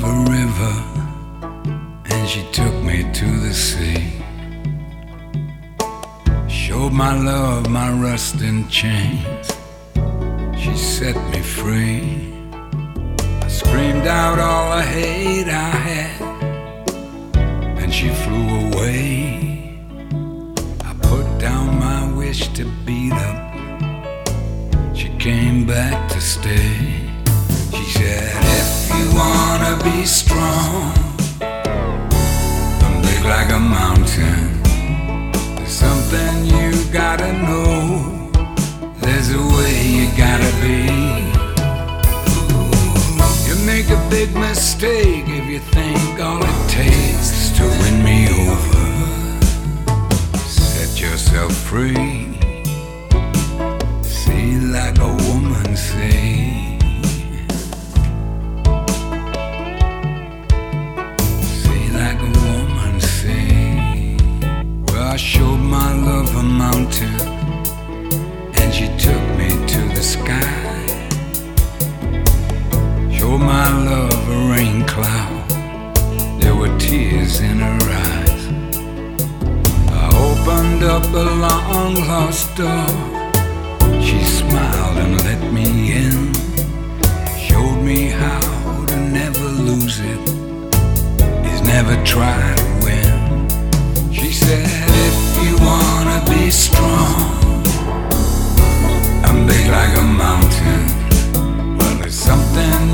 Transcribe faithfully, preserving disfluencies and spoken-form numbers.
a river, and she took me to the sea. Showed my love, my rusting chains. She set me free. I screamed out all the hate I had, and she flew away. I put down my wish to beat up. She came back to stay. She said, if you wanna be strong and big like a mountain, there's something you gotta know. There's a way you gotta be. You make a big mistake if you think all it takes to win me over. Set yourself free. See like a woman say. See like a woman say. Well, I showed my love a mountain, and she took me to the sky. Showed my love a rain cloud. There were tears in her eyes. I opened up a long lost door. She smiled and let me in. Showed me how to never lose it is never try to win. She said, if you wanna be strong and big like a mountain, well, there's something